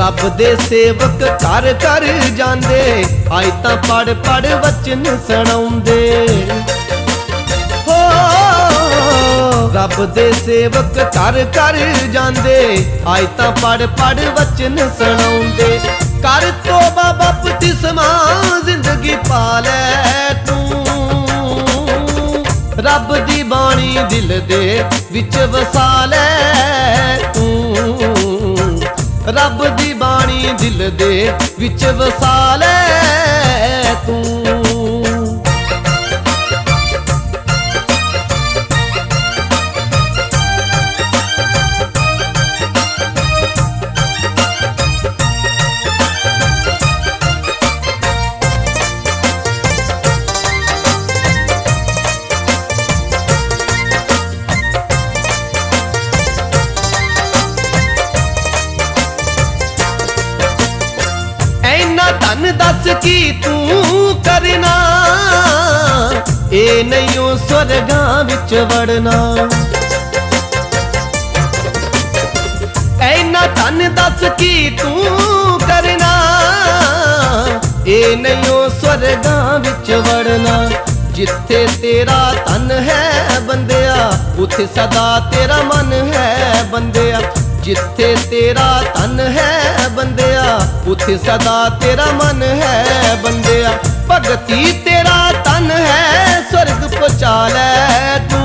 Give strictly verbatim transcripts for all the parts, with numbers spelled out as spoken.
रब दे सेवक घर घर जांदे, आयतां पढ़ पढ़ वचन सुणाउंदे। हो रब दे सेवक घर घर जांदे, आयतां पढ़ पढ़ वचन सुणाउंदे। कर तौबा बपतिस्मा जिंदगी पालै तू, रब दी बाणी दिल दे विच वसा लै तू, रब दी बाणी दिल दे विच वसा लै तू। धन दस की तू करना, ए नहीं स्वर्गां विच वड़ना। ऐना धन दस की तू करना, ए नहीं स्वर्गां विच वड़ना। जिथे तेरा तन है बंदिया, उथे सदा तेरा मन है बंदिया। जिथे तेरा तन है बंदिया, उथे सदा तेरा मन है बंदिया। भगती तेरा तन है स्वर्ग पहुंचा लै तू,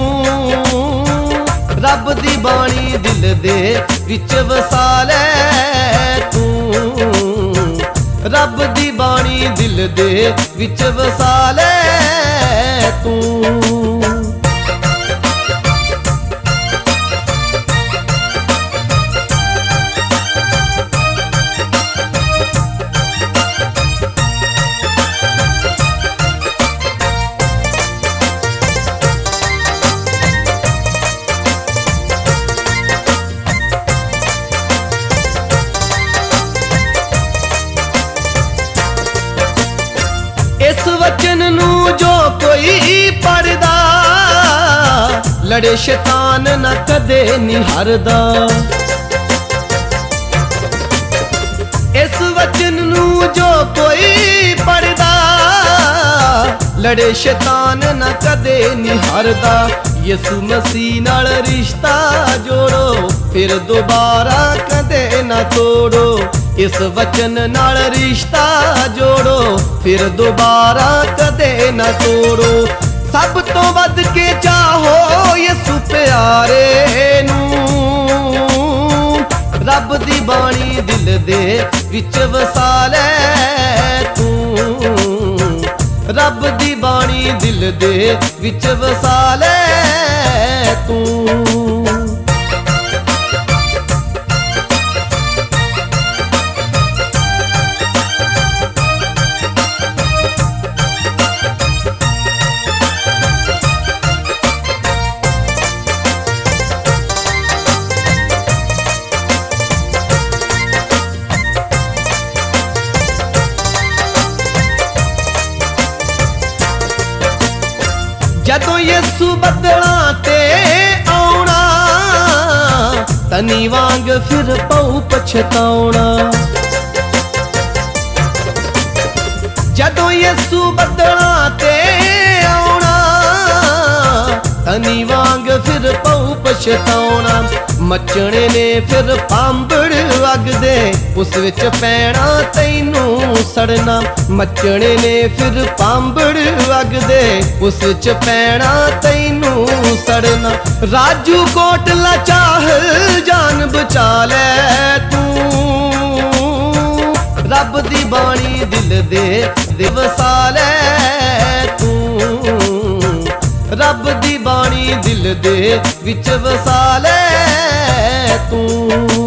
रब दी बाणी दिल दे विच वसा लै तू, रब दी बाणी दिल दे विच वसा लै तू। इस वचन नू जो कोई पढ़दा, लड़े शैतान न कदे निहारदा। इस वचन नू जो कोई पढ़दा, लड़े शैतान न कदे निहारदा। यसु मसीह नाल रिश्ता जोड़ो, फिर दोबारा कदे ना तोड़ो। इस वचन नाल रिश्ता जोड़ो, फिर दोबारा कदे ना तोड़ो। सब तो वध के चाहो यसु प्यारे नू, रब दी बाणी दिल दे विच वसा लै तू, रब दी बाणी दिल दे विच वसा लै तू। जदों यसु बदलां ते आउणा, तनी वांग फिर पऊ पछताउणा। जदों यसु बदलां ते आउणा, तनी वांग फिर पऊ पछताउणा। मचने ने फिर पांबड़ अग दे, उस विच पैना तैनू सड़ना। मचने ने फिर पांबड़ अग दे, उस विच पैना तैनू सड़ना। राजू कोटला चाह जान बचा लै तू, रब दी बाणी दिल दे दिवसा लै तू, रब दी बाणी दिल दे विच वसा लै तू।